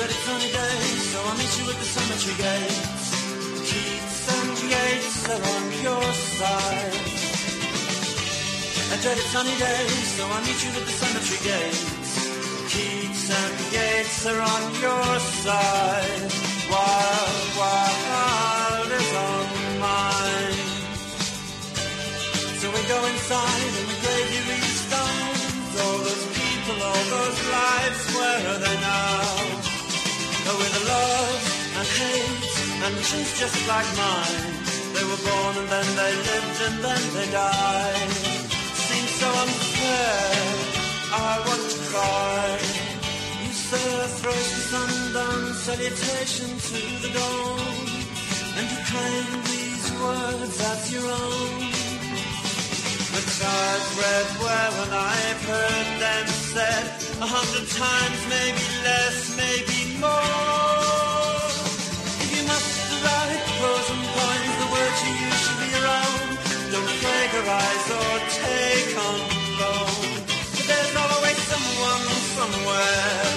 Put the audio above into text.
dreaded sunny day, so I'll meet you at the cemetery gates. Keats and Yeats are on your side. A dreaded sunny day, so I'll meet you at the cemetery gates. Keats and Yeats are on your side. Wild is on mine. So we go inside and we gravely read stones. All those people, all those lives, where are they now? Oh, with love and hate and chins just like mine. They were born and then they lived and then they died. Seems so unfair, I want to cry. You say a throws the sundown salutation to the dawn, and you claim these words as your own. But I've read well and I've heard them said 100 times, maybe less, maybe more. If you must write pros and points, the words you use should be your own. Don't plagiarize or take on loan. But there's always someone somewhere